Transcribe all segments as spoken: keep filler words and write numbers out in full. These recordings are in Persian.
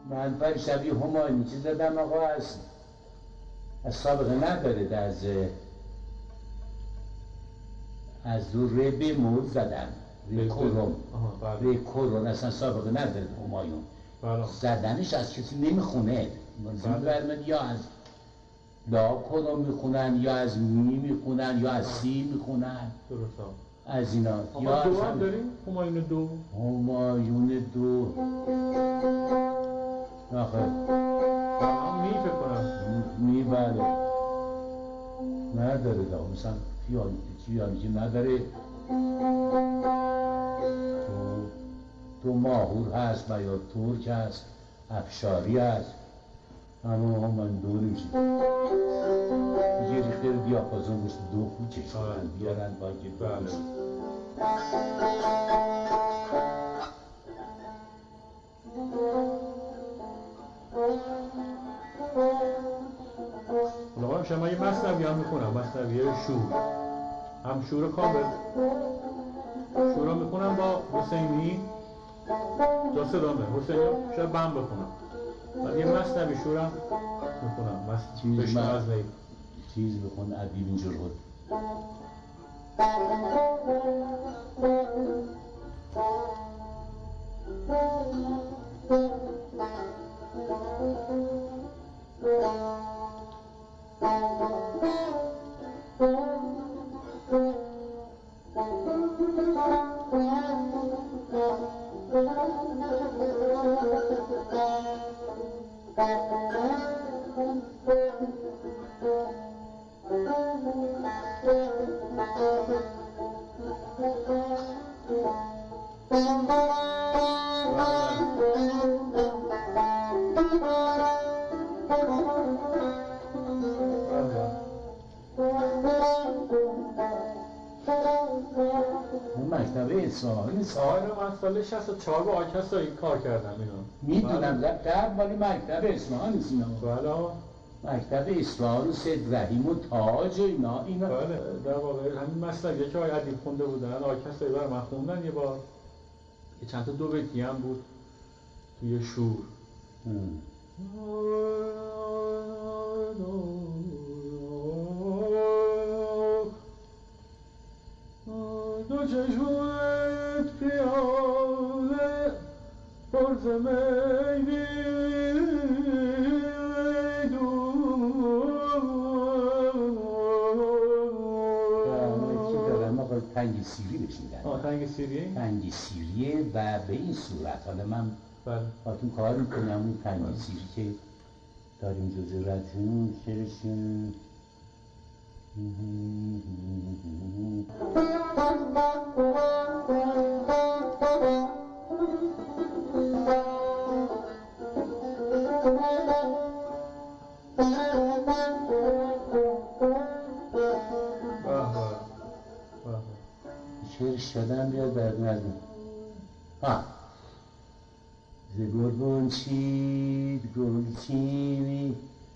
من پر شبیه همایونی چیز دادم آقا، از از سابقه نداره، از از دو ربه مول زدن ری کرون ری کرون اصلا سابقه نداره همایون. زدنش از کسی نمیخونه، برمید یا از لا کرون میخونن یا از می میخونن یا از سی میخونن از اینا. یا دو هم داریم؟ همایون دو همایون دو آخه می فکر کنم می بله نداره دا مثلا فیان چیانی که نداره. تو تو ماهور هست و یا ترک هست، افشاری هست، اما من دو نمیشه یه ریخته دیاپازون بست دو خود چشتن بیارن با که دو بشه. حالا شما یه مثنوی هم میخونم، مثنوی شور، هم شور کامل شور هم میخونم با حسینی جا صدامه حسینی شاید بم بخونم، من یه مثنوی شور هم میخونم چیز من چیز بخون عدیب اینجور بود. مکتبه اصفهانی سال من سال شصت و چهار با آرکستر کار کردم اینو میدونم در ولی مکتبه اصفهانی سینا بله مکتب اصفهان و سید رحیم و تاج و اینا اینا بله در واقع همین مثلا که آقای ادیب خونده بودن آرکستر بر من خوندن یه بار یه چند تا دو بیتی هم بود توی شور دو چشمت پیاله پرز میلی تنگ سیری بشیدن. آه تنگ سیری؟ تنگ سیریه و به این صورت حالا من باتون کار میکنم اون تنگ سیری که داریم جزء ردون شرشون شعر شدن بیاد برد نزدن ها ز گلبن چید گل چینی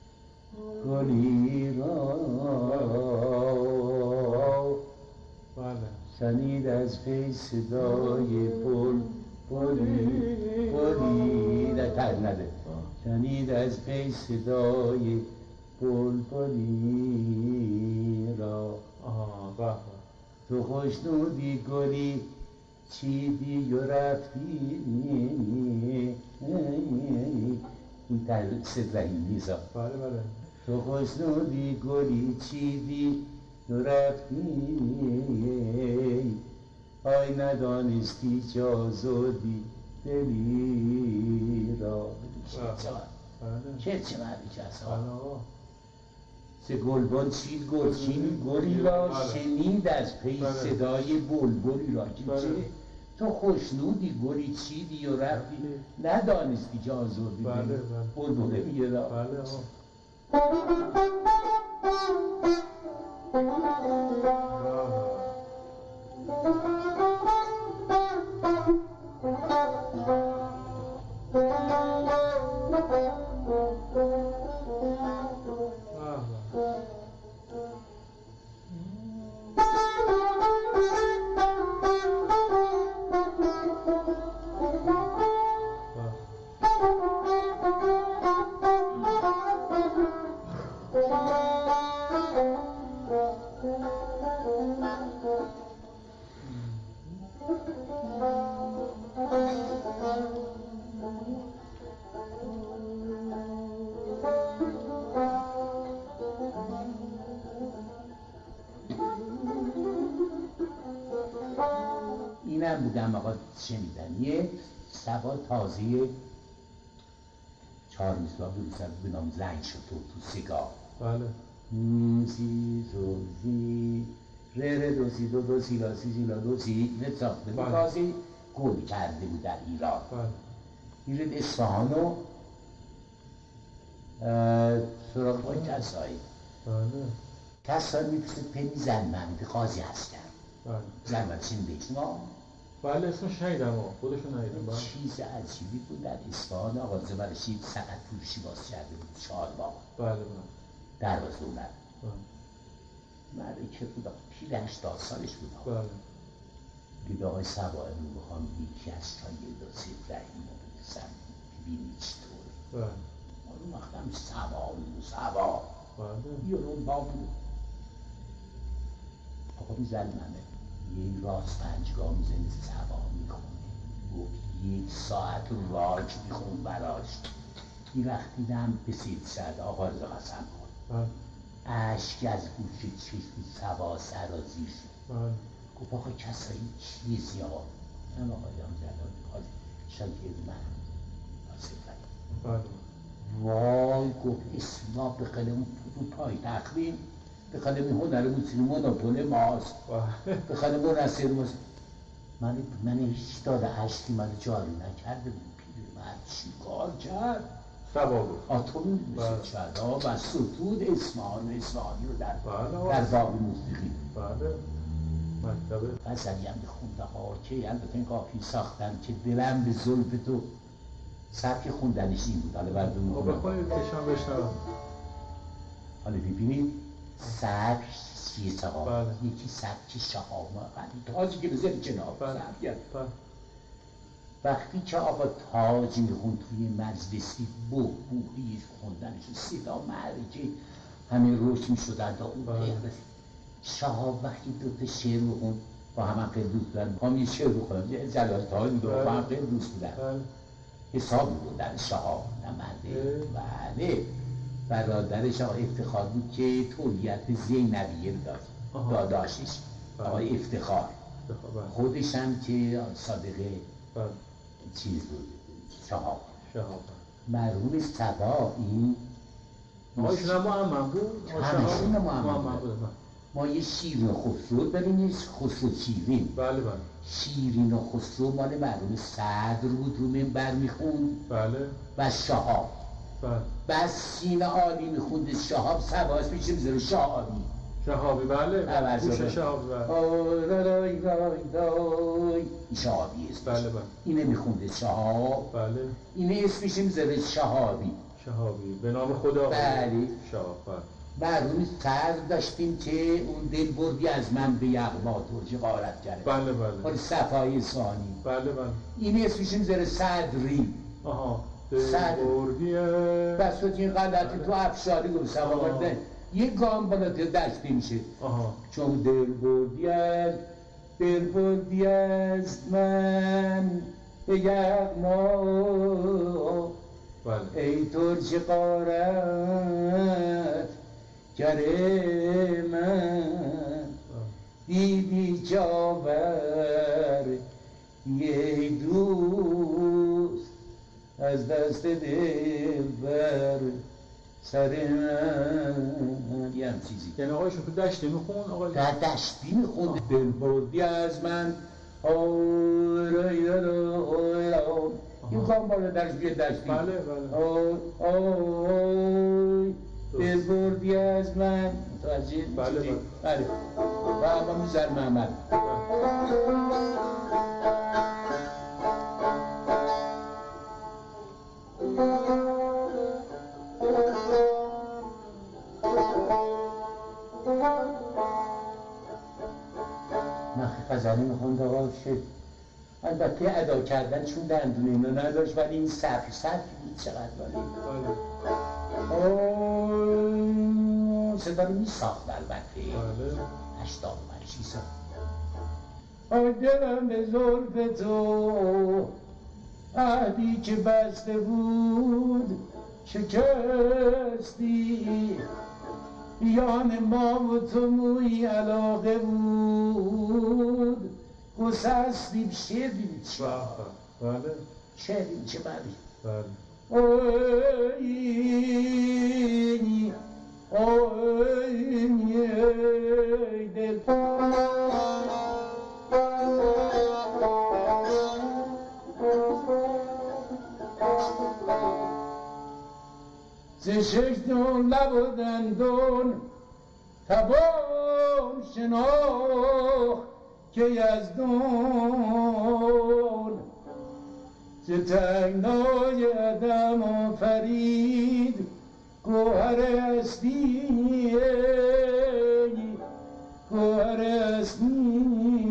گلی را شنید از پی صدای بل بلی بلی نتر نده شنید از پی صدای بل بلی را تو خوشنودی گلی چیدی و رفتی این تحلیل سید رحیم نیزا بله بله تو خوشنودی گلی چیدی و رفتی آی ندانستی چه آزادی دلی را چه چه مردی که اصلا سه گلبان چید گلچین گلی را شنید از پی صدای بلبلی را که چه تو خوشنودی گلی چیدی و رفتی ندانستی که آزردی بلبله میگه را بودم آقا شنیدنیه سبا تازه چهار میسلا بروسر به نام زنگ شد تو تو سگاه بله سی زو زی ره ره دو سی دو دو سی لا سی سی لا دو سی نه ساخته بود تازه گل کرده بود در ایران بله میرد اصفهانو سراغ پای کسایی بله کسایی میپسید پنی زنمند قاضی هستن بله زنمند شنیده شما بله اسمش شنیدم آقا خودشون ندیدم بله چیز عجیبی بود در اصفهان آقا زبرشید سقط فروشی باز کرده بود چهارباغ بله بله دروازه اومد بله مرد که بود آقا پیر هشتاد سالش بود آقا بله دید آقای سبا امون بخوام یکی از شاگردا سید رحیم رو بگذم ببینی چطوره بله اون وقتم سبا بود سبا بله یه رو با بود آقا میزن منه یه راست پنجگاه میزنی سبا میخونه گفت یک ساعت راج میخون براش این وقت دیدم به سید سعد آقا رضا قسم کن بله اشک از گوش چشم سبا سرازیر شد بله گفت آقا کسایی چیزی ها من آقایان جلال قاضی شاگرد من آصف رحیم بله وای گفت اسلام به قلم تو پای تقویم به قلم هنر موسیقی مونوپول ماست به قلم نصیر ماست من من هیچ داده عشقی من جاری نکرده بود پیر مرد چی کار کرد سبا بود آتوم میشه شد و ستود اسمان اسمانی رو در بله در باب موسیقی بله مکتبه غزلی هم بخوندم ها که البته این قافیه ساختم که دلم به زلف تو سبک خوندنش این بود حالا بعد اون خب بخونید کشم بشنوم حالا ببینید سبک چیه آقا بله. یکی سبک شهاب تازی که بذاری کنار بله. سبک بله. وقتی که آقا تاج میخوند توی مجلسی بو بوهی خوندنش صدا مرگه همه روش میشدن تا اون بله. شهاب وقتی دوتا شعر بخوند با هم خیلی دوست بودن با هم یه شعر بخوندن جلال تاج بود با هم خیلی دوست بودن بله. حسابی بودن شهاب نمنده بله برادرش آقای افتخار بود که تولیت زینبیه رو داشت داداشش آقای افتخار خودش هم که صادقه چیز بود شهاب شهاب مرحوم صبا این آقایشون هم محمد بود همشون محمد بود ما یه شیرین و خسرو داریم یه خسرو شیرین بله بله شیرین و خسرو مال مرحوم صدر بود رو منبر میخوند بله و شهاب بله بس سین عالی میخوند شهاب سباش میشه میذاره شهابی شهابی بله گوش شهابی بله رای رای رای این شهابی اسمش بله بله اینه میخونده شهاب بله اینه اسمش میذاره شهابی شهابی به نام خدا بله شهاب بله مرحوم صدر داشتیم که اون دل بردی از من به یغما ترجی غارت کرد بله بله حال صفای ثانی بله بله این اسمش میذاره صدری آها صدر بردیه بس تو این غلطی تو افشاری گفت سوابرده یه گام بالاتر دشتی میشه آها چون دل بردی از دل بردی از من به یغما بله ای ترش غارت گره من دیدی چاور یه دوست از دست دل بر سر من یه هم چیزی یعنی آقایشون تو دشتی میخون آقای در دشتی میخون دل بردی از من آی این کام بالا درش بیه دشتی بله بله آی دل بردی از من متوجه بله بله بله و اما میزر محمد نخی غزلی میخونده ها شد البته ادا کردن چون دندون اینو نداشت ولی این صرف صرف بود چقدر ولی اوه صدا رو میساخت البته هشتاد و پنج سال آی دلم به زلف تو عهدی که بسته بود شکستی بیان ما و تو موی علاقه بود گسستیم شعر بیدید چی؟ بله شعر این چه بردی؟ بله اوینی اوینی دل ز شکدون لب و دندون توان شناخت که یزدان ز تنگنای عدم آفرید گوهر هستی گوهر هستی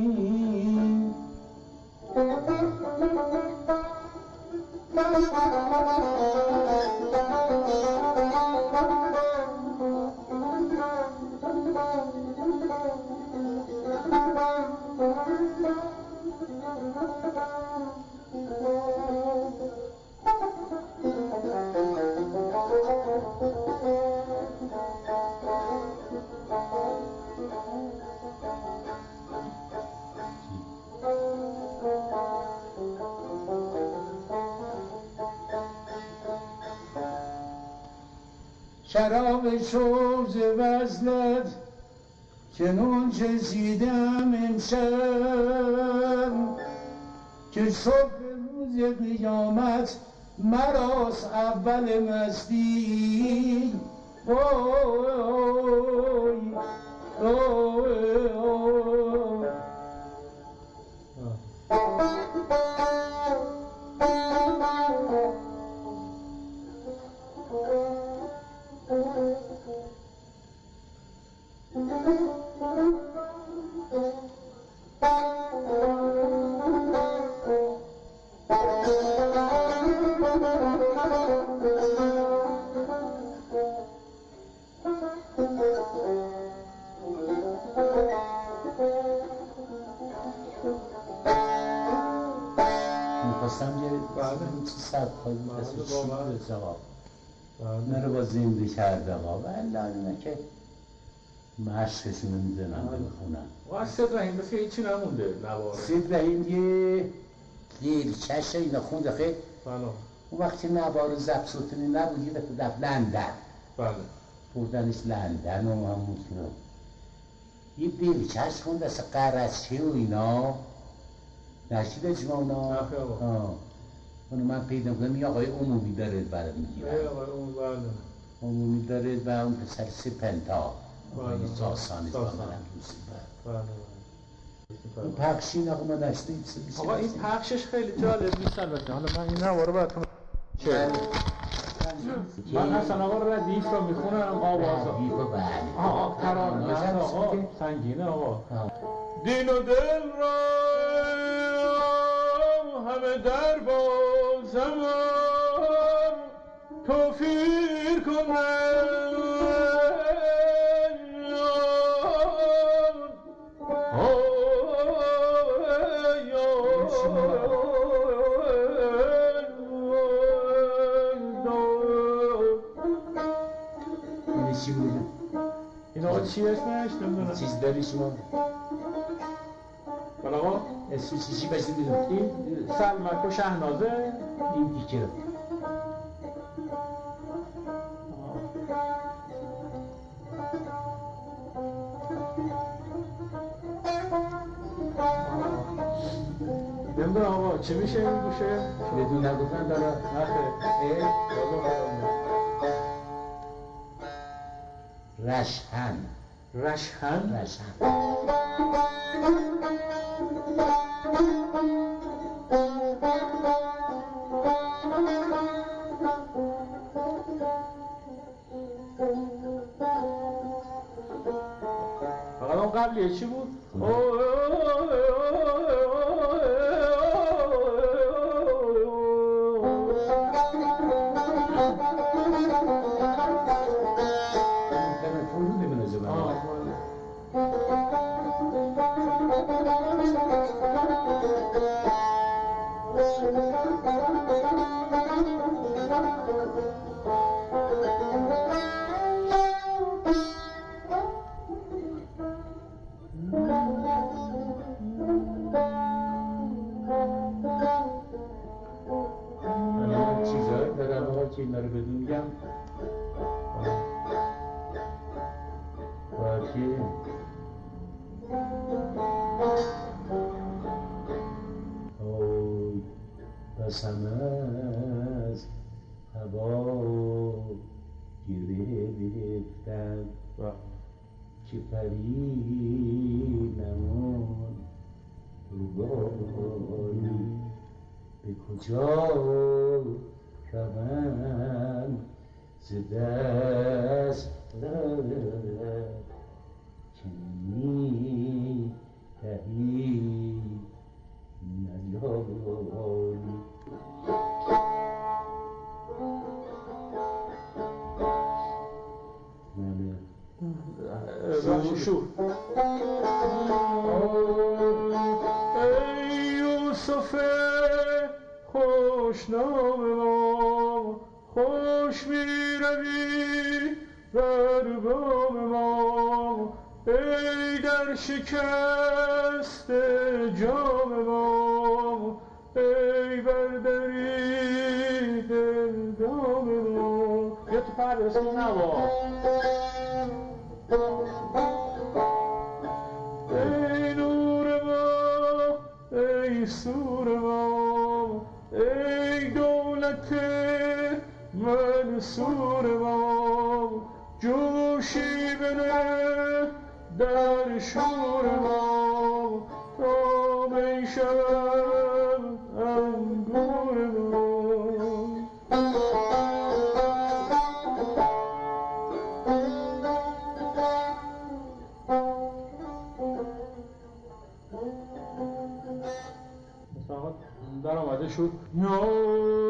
شراب شوز وصلت چنون چشیدم امشب که صبح روز قیامت مراست اول مستی وای وای میخواستم یه سبکایی مثل شیر جواب من رو با زنده کردم و الان اینه که مشقشون رو میدنم بخونم و سید رحیم بس که هیچی نمونده نواره سید رحیم یه دیر چشه اینا خونده خیلی بله اون وقتی نوار زب سوتنی نبود یه دفعه رفت لندن بله بردنش لندن و همون کنم یه دیر چش خونده اصلا قرصچه و اینا نشید اجماع اونا نخی آقا اونو من پیدا کنم یه آقای عمومی داره برای میگیرم ای آقای عمومی بله عمومی داره و اون پسر سپنتا آقای ساسانی با منم دوستی بله بله این پخشین آقا ما نشده آقا این پخشش خیلی جالب نیست البته حالا من این نوارو براتون چه؟ من حسن آقا ردیف رو میخونم آواز ردیف و بله آقا ترانه آقا سنگینه آقا دین و دل را همه در بازم توفیر کنم چی بوده؟ این آقا چی اسمش؟ نمیدونم چیز داری شما؟ بله آقا؟ اسم چی چی بشید بیدون؟ این سلمک و شهنازه این دیگه نمیدونم آقا چی میشه این گوشه؟ بدون نگفتن داره نخه رشحن رشحن؟ رشحن فقط اون قبلیه چی بود؟ بچه اینا رو بدون میگم باشه. اوی بسم از هوا گرفتم که پری نمان روبانی به کجا روم ز دست که می دهی نیایی. شو ای یوسف خوشنام ما، خوش می روی بر بام ما، ای در شکست جام ما، ای بر دریغ دام ما. بیا تو پرداز نوا. ای نور ما، ای سور ما، ای دولت منصور ما، جوشی بنه در شور ما، تا می شود انگور ما. در آمده شد.